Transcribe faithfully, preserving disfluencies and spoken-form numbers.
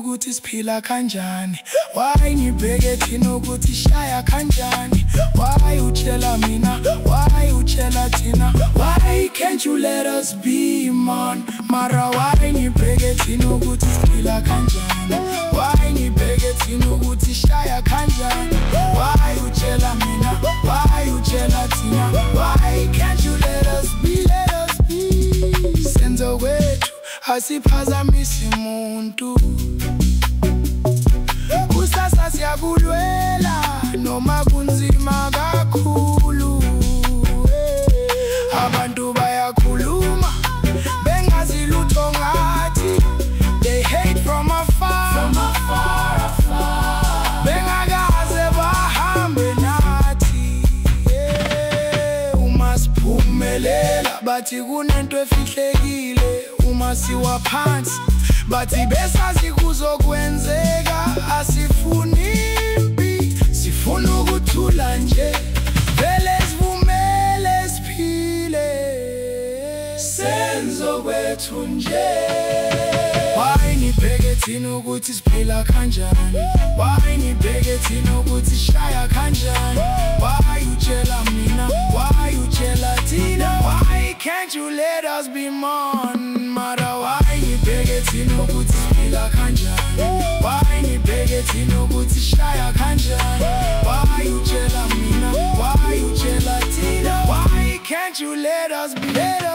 ukuthi siphila kanjani? Why nibheke thina ukuthi shaya kanjani? Why utshela mina? Why utshela thina? Why can't you let us be man? Mara why nibheke thina ukuthi siphila kanjani? Why nibheke thina ukuthi shaya kanjani? Why utshela mina? Why utshela thina? Why can't you let us be? Let us be. Senzo wethu asiphazamisi muntu. Kusasa siyakulwela noma kunzima kakhulu. Abantu bayakhuluma bengazi lutho ngathi. They hate from afar, from afar, afar. Bengakaze bahambe nathi. Uma siphumelela bathi kunento efihlekile. Uma siwa phansi bathi besazi kuzokwenzeka. Asifuni impi, sifuna ukuthula nje. Vele sivumele siphile senzo kwethu nje. Why nibheke thina ukuthi siphila kanjani? Why nibheke thina ukuthi shaya kanjani? Why utshela mina? Why utshela thina? Why can't you let us be man? Mara why nibheke thina ukuthi siphila kanjani? Why nibheke thina ukuthi shaya kanjani? Why utshela mina? Why utshela thina? Why can't you let us be?